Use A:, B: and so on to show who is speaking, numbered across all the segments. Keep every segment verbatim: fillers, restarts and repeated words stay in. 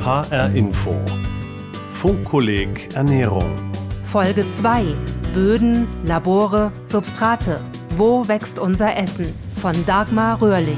A: H R Info Funkkolleg Ernährung
B: Folge zwei Böden, Labore, Substrate. Wo wächst unser Essen? Von Dagmar Röhrlich.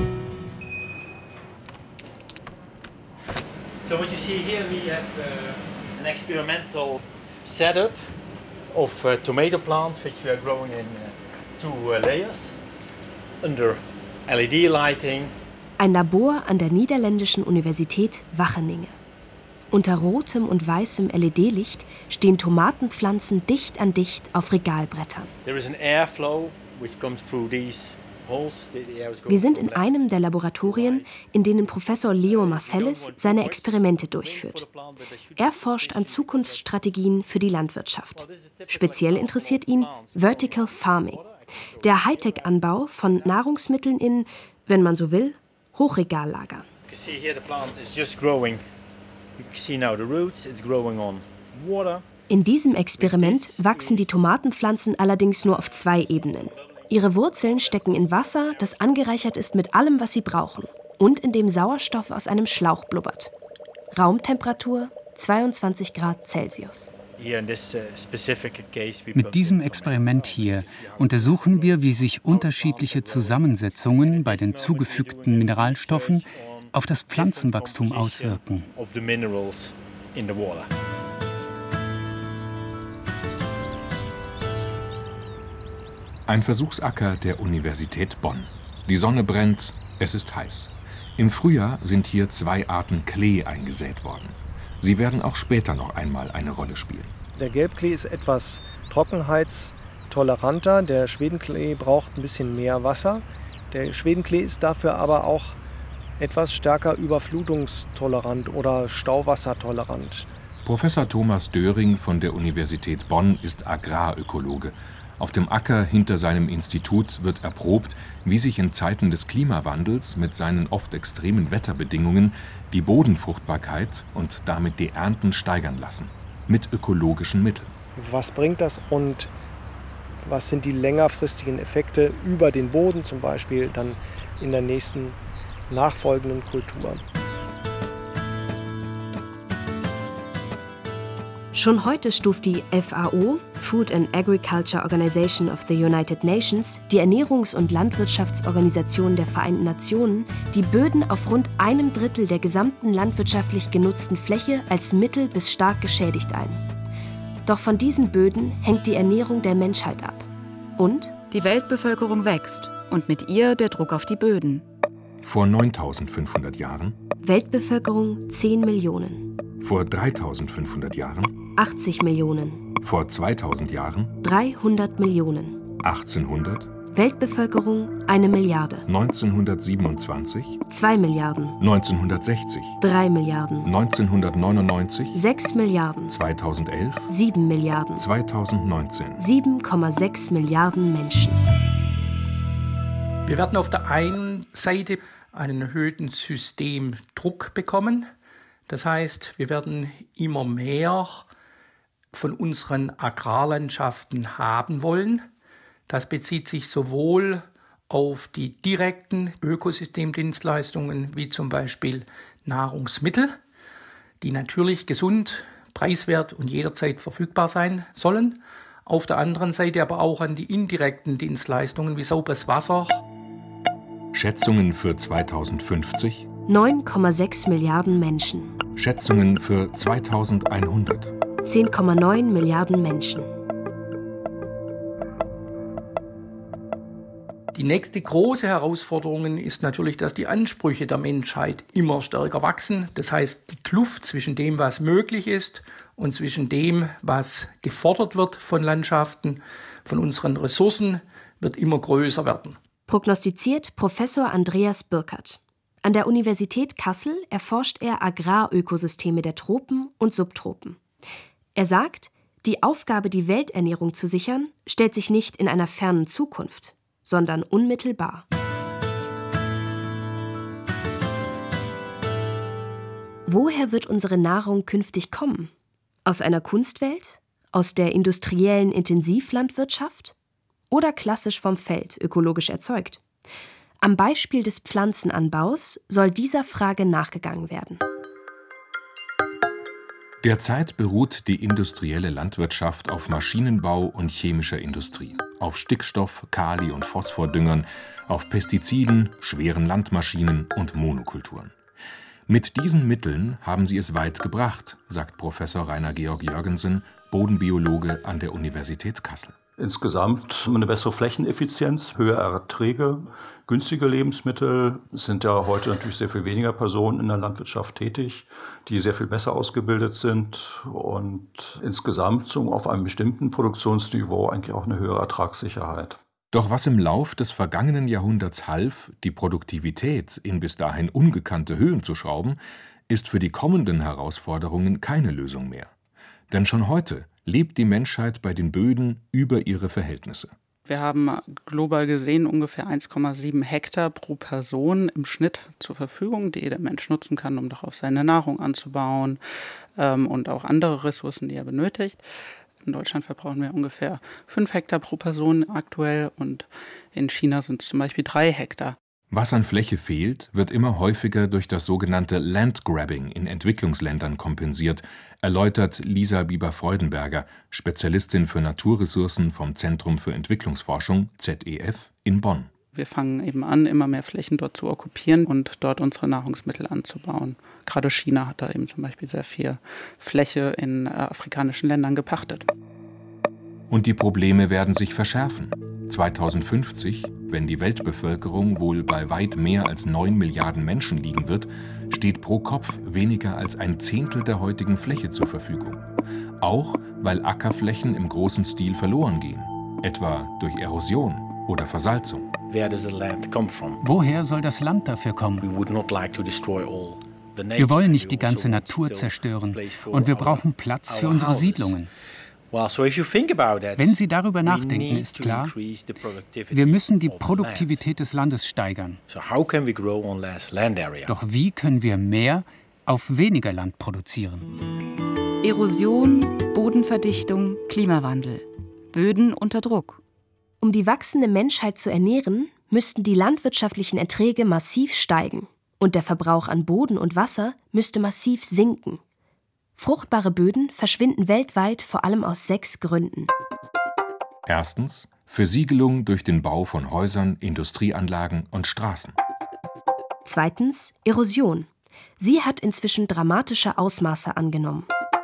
C: So what you see here, we have uh, an experimental setup of uh, tomato plants which we are growing in uh, two uh, layers under L E D lighting.
D: Ein Labor an der niederländischen Universität Wageningen. Unter rotem und weißem L E D-Licht stehen Tomatenpflanzen dicht an dicht auf Regalbrettern.
C: There is an airflow which comes through these holes.
D: Wir sind in einem der Laboratorien, in denen Professor Leo Marcellus seine Experimente durchführt. Er forscht an Zukunftsstrategien für die Landwirtschaft. Speziell interessiert ihn Vertical Farming, der Hightech-Anbau von Nahrungsmitteln in, wenn man so will, Hochregallagern.
C: You see here the plant is just growing. You see now the roots, it's growing on water.
D: In diesem Experiment wachsen die Tomatenpflanzen allerdings nur auf zwei Ebenen. Ihre Wurzeln stecken in Wasser, das angereichert ist mit allem, was sie brauchen, und in dem Sauerstoff aus einem Schlauch blubbert. Raumtemperatur zweiundzwanzig Grad Celsius.
E: Mit diesem Experiment hier untersuchen wir, wie sich unterschiedliche Zusammensetzungen bei den zugefügten Mineralstoffen auf das Pflanzenwachstum auswirken.
F: Ein Versuchsacker der Universität Bonn. Die Sonne brennt, es ist heiß. Im Frühjahr sind hier zwei Arten Klee eingesät worden. Sie werden auch später noch einmal eine Rolle spielen.
G: Der Gelbklee ist etwas trockenheitstoleranter. Der Schwedenklee braucht ein bisschen mehr Wasser. Der Schwedenklee ist dafür aber auch etwas stärker überflutungstolerant oder stauwassertolerant.
F: Professor Thomas Döring von der Universität Bonn ist Agrarökologe. Auf dem Acker hinter seinem Institut wird erprobt, wie sich in Zeiten des Klimawandels mit seinen oft extremen Wetterbedingungen die Bodenfruchtbarkeit und damit die Ernten steigern lassen. Mit ökologischen Mitteln.
G: Was bringt das und was sind die längerfristigen Effekte über den Boden zum Beispiel dann in der nächsten nachfolgenden Kultur?
D: Schon heute stuft die F A O, Food and Agriculture Organization of the United Nations, die Ernährungs- und Landwirtschaftsorganisation der Vereinten Nationen, die Böden auf rund einem Drittel der gesamten landwirtschaftlich genutzten Fläche als mittel- bis stark geschädigt ein. Doch von diesen Böden hängt die Ernährung der Menschheit ab. Und?
H: Die Weltbevölkerung wächst und mit ihr der Druck auf die Böden.
F: Vor neuntausendfünfhundert Jahren?
D: Weltbevölkerung zehn Millionen.
F: Vor dreitausendfünfhundert Jahren?
D: achtzig Millionen.
F: Vor zweitausend Jahren?
D: dreihundert Millionen.
F: achtzehnhundert?
D: Weltbevölkerung eine Milliarde.
F: neunzehnhundertsiebenundzwanzig?
D: zwei Milliarden.
F: neunzehnhundertsechzig?
D: drei Milliarden.
F: neunzehnhundertneunundneunzig?
D: sechs Milliarden.
F: zweitausendelf?
D: sieben Milliarden.
F: zweitausendneunzehn?
D: sieben Komma sechs Milliarden Menschen.
I: Wir werden auf der einen Seite einen erhöhten Systemdruck bekommen. Das heißt, wir werden immer mehr von unseren Agrarlandschaften haben wollen. Das bezieht sich sowohl auf die direkten Ökosystemdienstleistungen wie zum Beispiel Nahrungsmittel, die natürlich gesund, preiswert und jederzeit verfügbar sein sollen. Auf der anderen Seite aber auch an die indirekten Dienstleistungen wie sauberes Wasser.
F: Schätzungen für zweitausendfünfzig?
D: neun Komma sechs Milliarden Menschen.
F: Schätzungen für zweitausendeinhundert?
D: zehn Komma neun Milliarden Menschen.
I: Die nächste große Herausforderung ist natürlich, dass die Ansprüche der Menschheit immer stärker wachsen. Das heißt, die Kluft zwischen dem, was möglich ist und zwischen dem, was gefordert wird von Landschaften, von unseren Ressourcen, wird immer größer werden.
D: Prognostiziert Professor Andreas Birkert. An der Universität Kassel erforscht er Agrarökosysteme der Tropen und Subtropen. Er sagt, die Aufgabe, die Welternährung zu sichern, stellt sich nicht in einer fernen Zukunft, sondern unmittelbar. Woher wird unsere Nahrung künftig kommen? Aus einer Kunstwelt? Aus der industriellen Intensivlandwirtschaft? Oder klassisch vom Feld, ökologisch erzeugt? Am Beispiel des Pflanzenanbaus soll dieser Frage nachgegangen werden.
F: Derzeit beruht die industrielle Landwirtschaft auf Maschinenbau und chemischer Industrie, auf Stickstoff-, Kali- und Phosphordüngern, auf Pestiziden, schweren Landmaschinen und Monokulturen. Mit diesen Mitteln haben sie es weit gebracht, sagt Professor Rainer Georg Jörgensen, Bodenbiologe an der Universität Kassel.
J: Insgesamt eine bessere Flächeneffizienz, höhere Erträge, günstige Lebensmittel. Es sind ja heute natürlich sehr viel weniger Personen in der Landwirtschaft tätig, die sehr viel besser ausgebildet sind und insgesamt so auf einem bestimmten Produktionsniveau eigentlich auch eine höhere Ertragssicherheit.
F: Doch was im Lauf des vergangenen Jahrhunderts half, die Produktivität in bis dahin ungekannte Höhen zu schrauben, ist für die kommenden Herausforderungen keine Lösung mehr. Denn schon heute lebt die Menschheit bei den Böden über ihre Verhältnisse.
K: Wir haben global gesehen ungefähr eins Komma sieben Hektar pro Person im Schnitt zur Verfügung, die der Mensch nutzen kann, um darauf seine Nahrung anzubauen ähm, und auch andere Ressourcen, die er benötigt. In Deutschland verbrauchen wir ungefähr fünf Hektar pro Person aktuell und in China sind es zum Beispiel drei Hektar.
F: Was an Fläche fehlt, wird immer häufiger durch das sogenannte Landgrabbing in Entwicklungsländern kompensiert, erläutert Lisa Bieber-Freudenberger, Spezialistin für Naturressourcen vom Zentrum für Entwicklungsforschung Z E F in Bonn.
K: Wir fangen eben an, immer mehr Flächen dort zu okkupieren und dort unsere Nahrungsmittel anzubauen. Gerade China hat da eben zum Beispiel sehr viel Fläche in afrikanischen Ländern gepachtet.
F: Und die Probleme werden sich verschärfen. zweitausendfünfzig, wenn die Weltbevölkerung wohl bei weit mehr als neun Milliarden Menschen liegen wird, steht pro Kopf weniger als ein Zehntel der heutigen Fläche zur Verfügung. Auch weil Ackerflächen im großen Stil verloren gehen, etwa durch Erosion oder Versalzung.
E: Woher soll das Land dafür kommen? Wir wollen nicht die ganze Natur zerstören und wir brauchen Platz für unsere Siedlungen. Wenn Sie darüber nachdenken, ist klar, wir müssen die Produktivität des Landes steigern. Doch wie können wir mehr auf weniger Land produzieren?
H: Erosion, Bodenverdichtung, Klimawandel. Böden unter Druck.
D: Um die wachsende Menschheit zu ernähren, müssten die landwirtschaftlichen Erträge massiv steigen und der Verbrauch an Boden und Wasser müsste massiv sinken. Fruchtbare Böden verschwinden weltweit vor allem aus sechs Gründen.
F: Erstens Versiegelung durch den Bau von Häusern, Industrieanlagen und Straßen.
D: Zweitens Erosion. Sie hat inzwischen dramatische Ausmaße angenommen.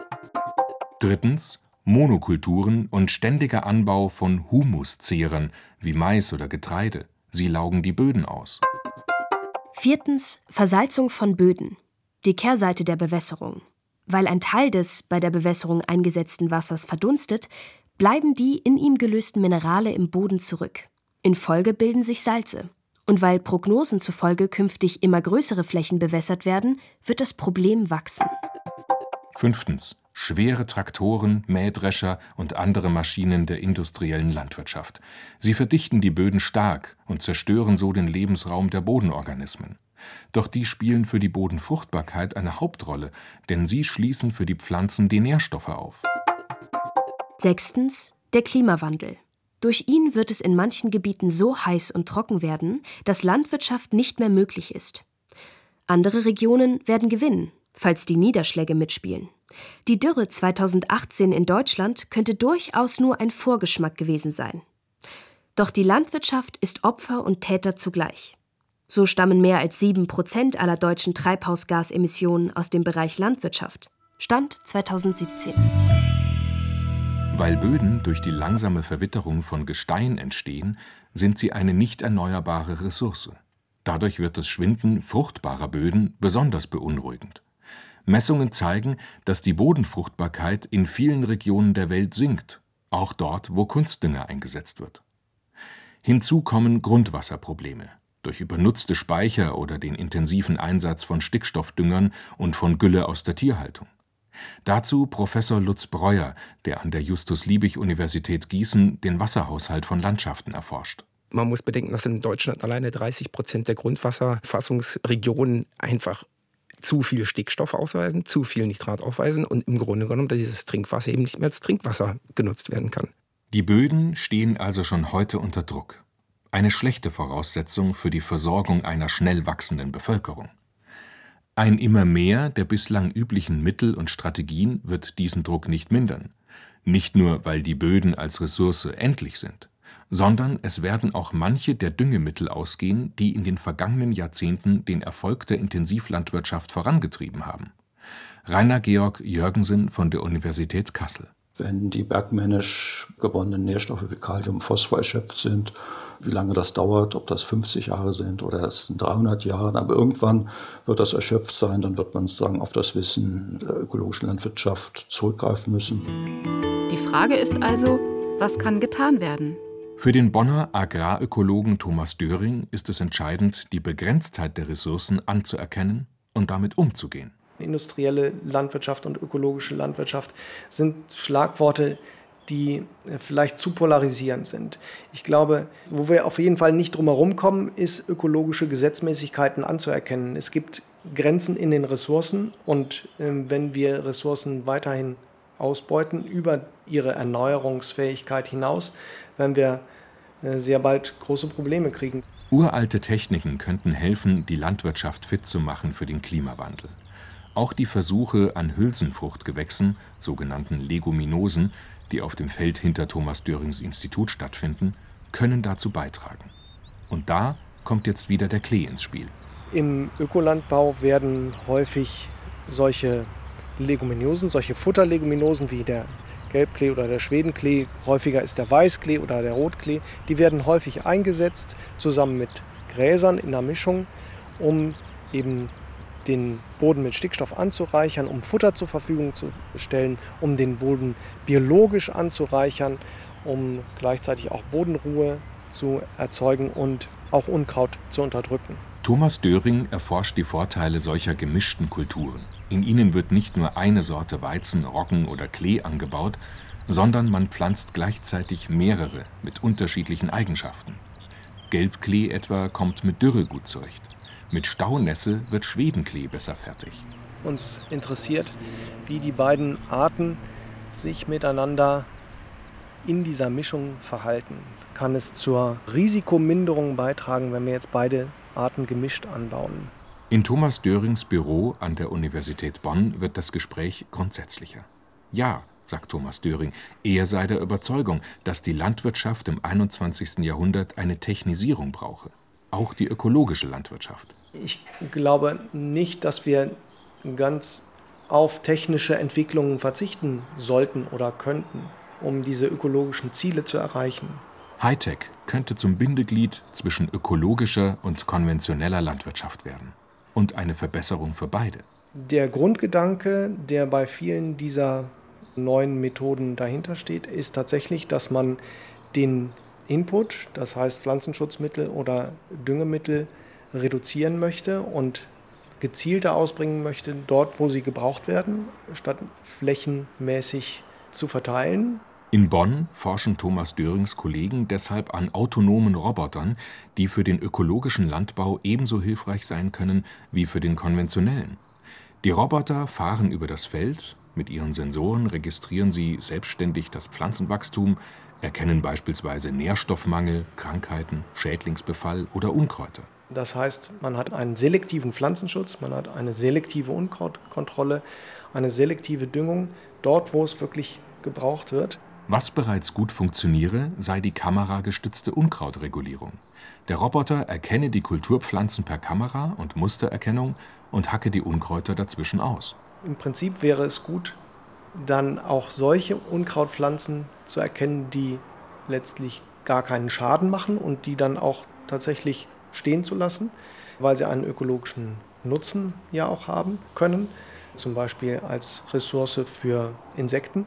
F: Drittens Monokulturen und ständiger Anbau von Humuszehrern wie Mais oder Getreide. Sie laugen die Böden aus.
D: Viertens Versalzung von Böden. Die Kehrseite der Bewässerung. Weil ein Teil des bei der Bewässerung eingesetzten Wassers verdunstet, bleiben die in ihm gelösten Minerale im Boden zurück. In Folge bilden sich Salze. Und weil Prognosen zufolge künftig immer größere Flächen bewässert werden, wird das Problem wachsen.
F: Fünftens. Schwere Traktoren, Mähdrescher und andere Maschinen der industriellen Landwirtschaft. Sie verdichten die Böden stark und zerstören so den Lebensraum der Bodenorganismen. Doch die spielen für die Bodenfruchtbarkeit eine Hauptrolle, denn sie schließen für die Pflanzen die Nährstoffe auf.
D: Sechstens, der Klimawandel. Durch ihn wird es in manchen Gebieten so heiß und trocken werden, dass Landwirtschaft nicht mehr möglich ist. Andere Regionen werden gewinnen, falls die Niederschläge mitspielen. Die Dürre zweitausendachtzehn in Deutschland könnte durchaus nur ein Vorgeschmack gewesen sein. Doch die Landwirtschaft ist Opfer und Täter zugleich. So stammen mehr als sieben Prozent aller deutschen Treibhausgasemissionen aus dem Bereich Landwirtschaft. Stand zweitausendsiebzehn.
F: Weil Böden durch die langsame Verwitterung von Gestein entstehen, sind sie eine nicht erneuerbare Ressource. Dadurch wird das Schwinden fruchtbarer Böden besonders beunruhigend. Messungen zeigen, dass die Bodenfruchtbarkeit in vielen Regionen der Welt sinkt, auch dort, wo Kunstdünger eingesetzt wird. Hinzu kommen Grundwasserprobleme. Durch übernutzte Speicher oder den intensiven Einsatz von Stickstoffdüngern und von Gülle aus der Tierhaltung. Dazu Professor Lutz Breuer, der an der Justus-Liebig-Universität Gießen den Wasserhaushalt von Landschaften erforscht.
L: Man muss bedenken, dass in Deutschland alleine dreißig Prozent der Grundwasserfassungsregionen einfach zu viel Stickstoff ausweisen, zu viel Nitrat aufweisen und im Grunde genommen dieses Trinkwasser eben nicht mehr als Trinkwasser genutzt werden kann.
F: Die Böden stehen also schon heute unter Druck. Eine schlechte Voraussetzung für die Versorgung einer schnell wachsenden Bevölkerung. Ein immer mehr der bislang üblichen Mittel und Strategien wird diesen Druck nicht mindern. Nicht nur, weil die Böden als Ressource endlich sind, sondern es werden auch manche der Düngemittel ausgehen, die in den vergangenen Jahrzehnten den Erfolg der Intensivlandwirtschaft vorangetrieben haben. Rainer Georg Jürgensen von der Universität Kassel.
J: Wenn die bergmännisch gewonnenen Nährstoffe wie Kalium, Phosphor erschöpft sind, wie lange das dauert, ob das fünfzig Jahre sind oder es sind dreihundert Jahre, aber irgendwann wird das erschöpft sein, dann wird man sozusagen auf das Wissen der ökologischen Landwirtschaft zurückgreifen müssen.
H: Die Frage ist also, was kann getan werden?
F: Für den Bonner Agrarökologen Thomas Döring ist es entscheidend, die Begrenztheit der Ressourcen anzuerkennen und damit umzugehen.
G: Industrielle Landwirtschaft und ökologische Landwirtschaft sind Schlagworte, die vielleicht zu polarisierend sind. Ich glaube, wo wir auf jeden Fall nicht drum herum kommen, ist ökologische Gesetzmäßigkeiten anzuerkennen. Es gibt Grenzen in den Ressourcen und äh, wenn wir Ressourcen weiterhin ausbeuten über ihre Erneuerungsfähigkeit hinaus, werden wir äh, sehr bald große Probleme kriegen.
F: Uralte Techniken könnten helfen, die Landwirtschaft fit zu machen für den Klimawandel. Auch die Versuche an Hülsenfruchtgewächsen, sogenannten Leguminosen, die auf dem Feld hinter Thomas Dörings Institut stattfinden, können dazu beitragen. Und da kommt jetzt wieder der Klee ins Spiel.
G: Im Ökolandbau werden häufig solche Leguminosen, solche Futterleguminosen wie der Gelbklee oder der Schwedenklee, häufiger ist der Weißklee oder der Rotklee, die werden häufig eingesetzt, zusammen mit Gräsern in der Mischung, um eben den Boden mit Stickstoff anzureichern, um Futter zur Verfügung zu stellen, um den Boden biologisch anzureichern, um gleichzeitig auch Bodenruhe zu erzeugen und auch Unkraut zu unterdrücken.
F: Thomas Döring erforscht die Vorteile solcher gemischten Kulturen. In ihnen wird nicht nur eine Sorte Weizen, Roggen oder Klee angebaut, sondern man pflanzt gleichzeitig mehrere mit unterschiedlichen Eigenschaften. Gelbklee etwa kommt mit Dürre gut zurecht. Mit Staunässe wird Schwedenklee besser fertig.
G: Uns interessiert, wie die beiden Arten sich miteinander in dieser Mischung verhalten. Kann es zur Risikominderung beitragen, wenn wir jetzt beide Arten gemischt anbauen?
F: In Thomas Dörings Büro an der Universität Bonn wird das Gespräch grundsätzlicher. Ja, sagt Thomas Döring, er sei der Überzeugung, dass die Landwirtschaft im einundzwanzigsten Jahrhundert eine Technisierung brauche. Auch die ökologische Landwirtschaft.
G: Ich glaube nicht, dass wir ganz auf technische Entwicklungen verzichten sollten oder könnten, um diese ökologischen Ziele zu erreichen.
F: Hightech könnte zum Bindeglied zwischen ökologischer und konventioneller Landwirtschaft werden. Und eine Verbesserung für beide.
G: Der Grundgedanke, der bei vielen dieser neuen Methoden dahinter steht, ist tatsächlich, dass man den Input, das heißt Pflanzenschutzmittel oder Düngemittel, reduzieren möchte und gezielter ausbringen möchte, dort wo sie gebraucht werden, statt flächenmäßig zu verteilen.
F: In Bonn forschen Thomas Dörings Kollegen deshalb an autonomen Robotern, die für den ökologischen Landbau ebenso hilfreich sein können wie für den konventionellen. Die Roboter fahren über das Feld, mit ihren Sensoren registrieren sie selbstständig das Pflanzenwachstum, erkennen beispielsweise Nährstoffmangel, Krankheiten, Schädlingsbefall oder Unkräuter.
G: Das heißt, man hat einen selektiven Pflanzenschutz, man hat eine selektive Unkrautkontrolle, eine selektive Düngung, dort wo es wirklich gebraucht wird.
F: Was bereits gut funktioniere, sei die kameragestützte Unkrautregulierung. Der Roboter erkenne die Kulturpflanzen per Kamera und Mustererkennung und hacke die Unkräuter dazwischen aus.
G: Im Prinzip wäre es gut, dann auch solche Unkrautpflanzen zu erkennen, die letztlich gar keinen Schaden machen und die dann auch tatsächlich stehen zu lassen, weil sie einen ökologischen Nutzen ja auch haben können, zum Beispiel als Ressource für Insekten.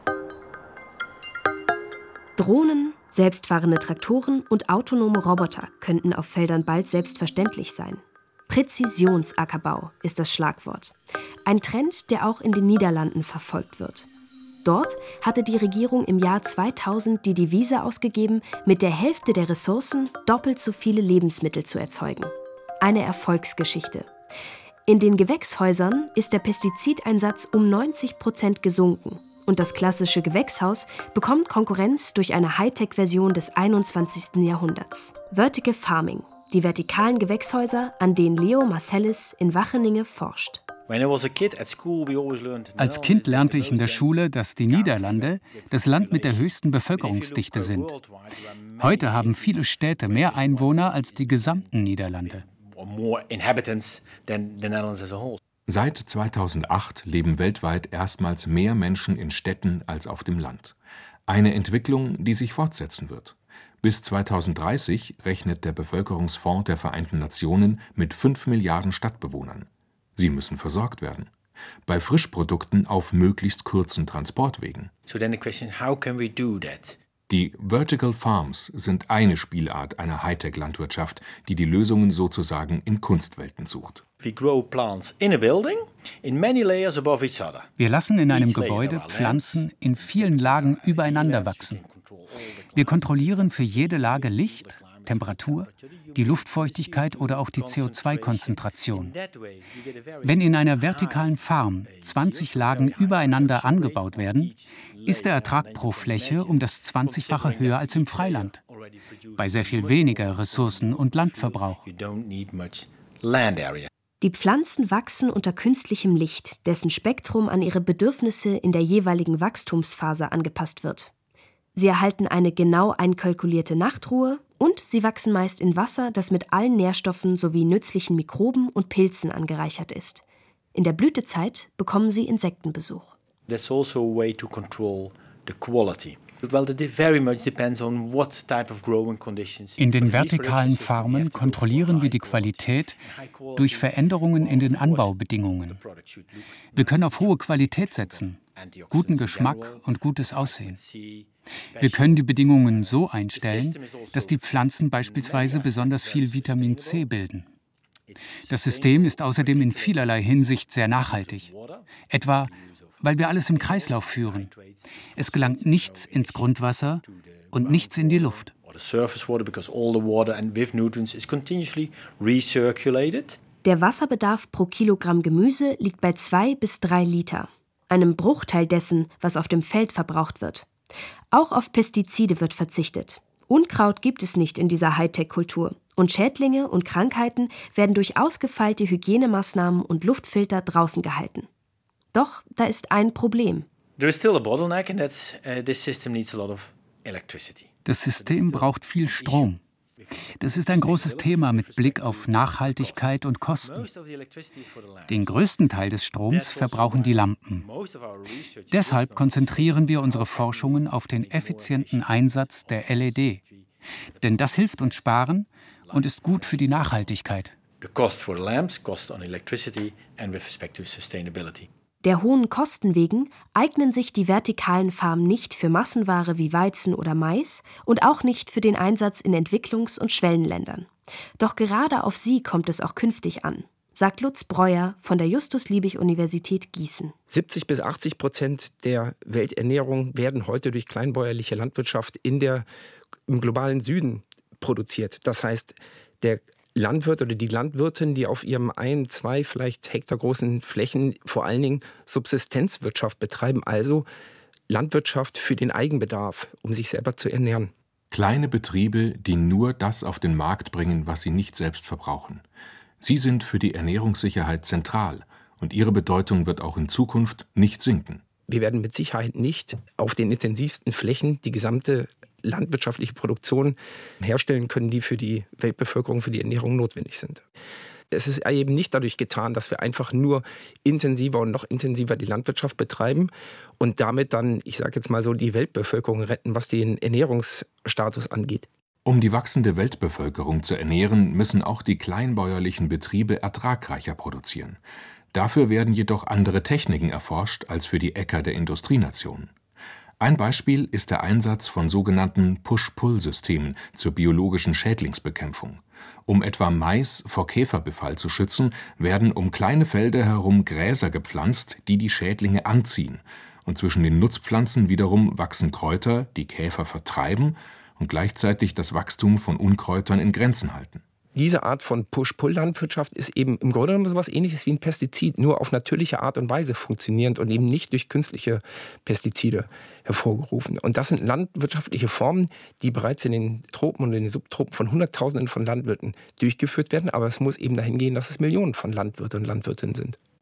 D: Drohnen, selbstfahrende Traktoren und autonome Roboter könnten auf Feldern bald selbstverständlich sein. Präzisionsackerbau ist das Schlagwort. Ein Trend, der auch in den Niederlanden verfolgt wird. Dort hatte die Regierung im Jahr zweitausend die Devise ausgegeben, mit der Hälfte der Ressourcen doppelt so viele Lebensmittel zu erzeugen. Eine Erfolgsgeschichte. In den Gewächshäusern ist der Pestizideinsatz um neunzig Prozent gesunken. Und das klassische Gewächshaus bekommt Konkurrenz durch eine Hightech-Version des einundzwanzigsten Jahrhunderts. Vertical Farming, die vertikalen Gewächshäuser, an denen Leo Marcellis in Wacheninge forscht.
E: Als Kind lernte ich in der Schule, dass die Niederlande das Land mit der höchsten Bevölkerungsdichte sind. Heute haben viele Städte mehr Einwohner als die gesamten Niederlande.
F: Seit zweitausendacht leben weltweit erstmals mehr Menschen in Städten als auf dem Land. Eine Entwicklung, die sich fortsetzen wird. Bis zweitausenddreißig rechnet der Bevölkerungsfonds der Vereinten Nationen mit fünf Milliarden Stadtbewohnern. Sie müssen versorgt werden. Bei Frischprodukten auf möglichst kurzen Transportwegen. Die Vertical Farms sind eine Spielart einer Hightech-Landwirtschaft, die die Lösungen sozusagen in Kunstwelten sucht.
E: Wir lassen in einem Gebäude Pflanzen in vielen Lagen übereinander wachsen. Wir kontrollieren für jede Lage Licht, Temperatur, die Luftfeuchtigkeit oder auch die C O zwei Konzentration. Wenn in einer vertikalen Farm zwanzig Lagen übereinander angebaut werden, ist der Ertrag pro Fläche um das zwanzigfache höher als im Freiland, bei sehr viel weniger Ressourcen und Landverbrauch.
D: Die Pflanzen wachsen unter künstlichem Licht, dessen Spektrum an ihre Bedürfnisse in der jeweiligen Wachstumsphase angepasst wird. Sie erhalten eine genau einkalkulierte Nachtruhe und sie wachsen meist in Wasser, das mit allen Nährstoffen sowie nützlichen Mikroben und Pilzen angereichert ist. In der Blütezeit bekommen sie Insektenbesuch.
C: That's also a way to control the quality.
E: In den vertikalen Farmen kontrollieren wir die Qualität durch Veränderungen in den Anbaubedingungen. Wir können auf hohe Qualität setzen, guten Geschmack und gutes Aussehen. Wir können die Bedingungen so einstellen, dass die Pflanzen beispielsweise besonders viel Vitamin C bilden. Das System ist außerdem in vielerlei Hinsicht sehr nachhaltig. Etwa weil wir alles im Kreislauf führen. Es gelangt nichts ins Grundwasser und nichts in die Luft.
D: Der Wasserbedarf pro Kilogramm Gemüse liegt bei zwei bis drei Liter, einem Bruchteil dessen, was auf dem Feld verbraucht wird. Auch auf Pestizide wird verzichtet. Unkraut gibt es nicht in dieser Hightech-Kultur. Und Schädlinge und Krankheiten werden durch ausgefeilte Hygienemaßnahmen und Luftfilter draußen gehalten. Doch da ist ein Problem.
E: Das System braucht viel Strom. Das ist ein großes Thema mit Blick auf Nachhaltigkeit und Kosten. Den größten Teil des Stroms verbrauchen die Lampen. Deshalb konzentrieren wir unsere Forschungen auf den effizienten Einsatz der L E D. Denn das hilft uns sparen und ist gut für die Nachhaltigkeit.
D: Der hohen Kosten wegen eignen sich die vertikalen Farmen nicht für Massenware wie Weizen oder Mais und auch nicht für den Einsatz in Entwicklungs- und Schwellenländern. Doch gerade auf sie kommt es auch künftig an, sagt Lutz Breuer von der Justus-Liebig-Universität Gießen.
L: siebzig bis achtzig Prozent der Welternährung werden heute durch kleinbäuerliche Landwirtschaft in der, im globalen Süden produziert. Das heißt, der Landwirt oder die Landwirtin, die auf ihrem ein, zwei, vielleicht Hektar großen Flächen vor allen Dingen Subsistenzwirtschaft betreiben, also Landwirtschaft für den Eigenbedarf, um sich selber zu ernähren.
F: Kleine Betriebe, die nur das auf den Markt bringen, was sie nicht selbst verbrauchen. Sie sind für die Ernährungssicherheit zentral und ihre Bedeutung wird auch in Zukunft nicht sinken.
L: Wir werden mit Sicherheit nicht auf den intensivsten Flächen die gesamte landwirtschaftliche Produktion herstellen können, die für die Weltbevölkerung, für die Ernährung notwendig sind. Es ist eben nicht dadurch getan, dass wir einfach nur intensiver und noch intensiver die Landwirtschaft betreiben und damit dann, ich sage jetzt mal so, die Weltbevölkerung retten, was den Ernährungsstatus angeht.
F: Um die wachsende Weltbevölkerung zu ernähren, müssen auch die kleinbäuerlichen Betriebe ertragreicher produzieren. Dafür werden jedoch andere Techniken erforscht als für die Äcker der Industrienationen. Ein Beispiel ist der Einsatz von sogenannten Push-Pull-Systemen zur biologischen Schädlingsbekämpfung. Um etwa Mais vor Käferbefall zu schützen, werden um kleine Felder herum Gräser gepflanzt, die die Schädlinge anziehen. Und zwischen den Nutzpflanzen wiederum wachsen Kräuter, die Käfer vertreiben und gleichzeitig das Wachstum von Unkräutern in Grenzen halten.
L: Diese Art von Push-Pull-Landwirtschaft ist eben im Grunde genommen so etwas Ähnliches wie ein Pestizid, nur auf natürliche Art und Weise funktionierend und eben nicht durch künstliche Pestizide hervorgerufen. Und das sind landwirtschaftliche Formen, die bereits in den Tropen und in den Subtropen von Hunderttausenden von Landwirten durchgeführt werden. Aber es muss eben dahin gehen, dass es Millionen von Landwirten und Landwirtinnen sind.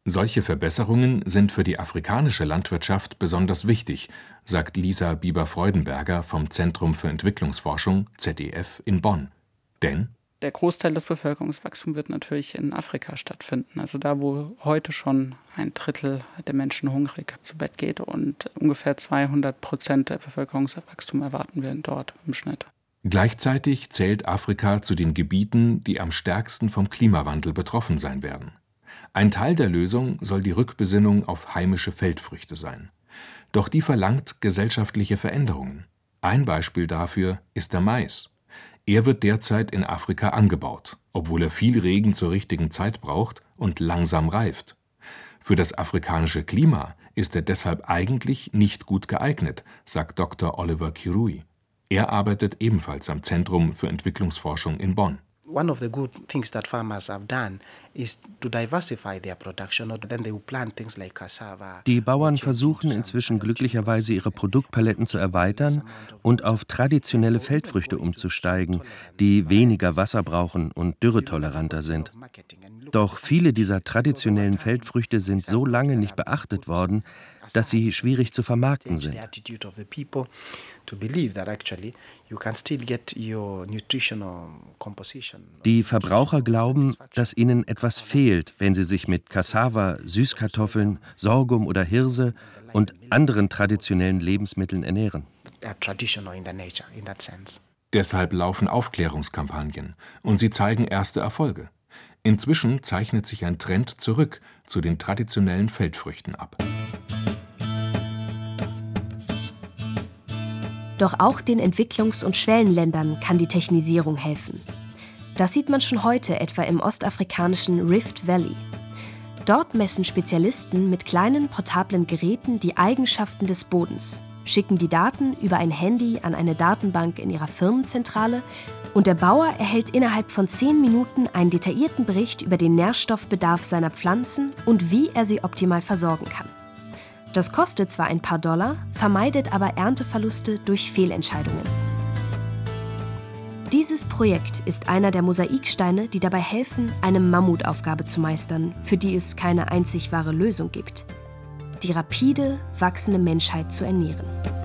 F: Solche Verbesserungen sind für die afrikanische Landwirtschaft besonders wichtig, sagt Lisa Bieber-Freudenberger vom Zentrum für Entwicklungsforschung Z E F in Bonn. Denn
K: der Großteil des Bevölkerungswachstums wird natürlich in Afrika stattfinden. Also da, wo heute schon ein Drittel der Menschen hungrig zu Bett geht und ungefähr zweihundert Prozent der Bevölkerungswachstum erwarten wir dort im Schnitt.
F: Gleichzeitig zählt Afrika zu den Gebieten, die am stärksten vom Klimawandel betroffen sein werden. Ein Teil der Lösung soll die Rückbesinnung auf heimische Feldfrüchte sein. Doch die verlangt gesellschaftliche Veränderungen. Ein Beispiel dafür ist der Mais. Er wird derzeit in Afrika angebaut, obwohl er viel Regen zur richtigen Zeit braucht und langsam reift. Für das afrikanische Klima ist er deshalb eigentlich nicht gut geeignet, sagt Doktor Oliver Kirui. Er arbeitet ebenfalls am Zentrum für Entwicklungsforschung in Bonn.
M: One of the good things that farmers have done is to diversify their production, or then they will plant things like cassava.
N: Die Bauern versuchen inzwischen glücklicherweise ihre Produktpaletten zu erweitern und auf traditionelle Feldfrüchte umzusteigen, die weniger Wasser brauchen und dürretoleranter sind. Doch viele dieser traditionellen Feldfrüchte sind so lange nicht beachtet worden, dass sie schwierig zu vermarkten sind. Die Verbraucher glauben, dass ihnen etwas fehlt, wenn sie sich mit Cassava, Süßkartoffeln, Sorghum oder Hirse und anderen traditionellen Lebensmitteln ernähren.
F: Deshalb laufen Aufklärungskampagnen und sie zeigen erste Erfolge. Inzwischen zeichnet sich ein Trend zurück zu den traditionellen Feldfrüchten ab.
D: Doch auch den Entwicklungs- und Schwellenländern kann die Technisierung helfen. Das sieht man schon heute etwa im ostafrikanischen Rift Valley. Dort messen Spezialisten mit kleinen portablen Geräten die Eigenschaften des Bodens, schicken die Daten über ein Handy an eine Datenbank in ihrer Firmenzentrale und der Bauer erhält innerhalb von zehn Minuten einen detaillierten Bericht über den Nährstoffbedarf seiner Pflanzen und wie er sie optimal versorgen kann. Das kostet zwar ein paar Dollar, vermeidet aber Ernteverluste durch Fehlentscheidungen. Dieses Projekt ist einer der Mosaiksteine, die dabei helfen, eine Mammutaufgabe zu meistern, für die es keine einzig wahre Lösung gibt: die rapide wachsende Menschheit zu ernähren.